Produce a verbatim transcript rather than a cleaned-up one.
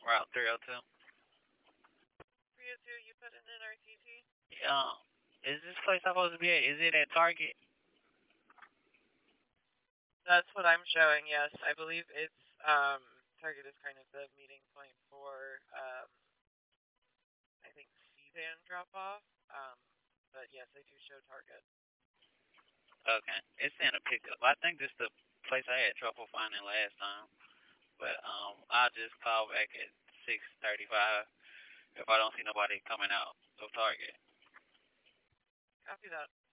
Route three oh two. three oh two, you put in an R T T? Yeah. Is this place supposed to be at? Is it at Target? That's what I'm showing, yes. I believe it's, um, Target is kind of the meeting point for, um, I think C-band drop-off. Um, but yes, I do show Target. Okay. It's in a pickup. I think this is the place I had trouble finding last time. But um, I'll just call back at six thirty-five if I don't see nobody coming out of Target. Copy that.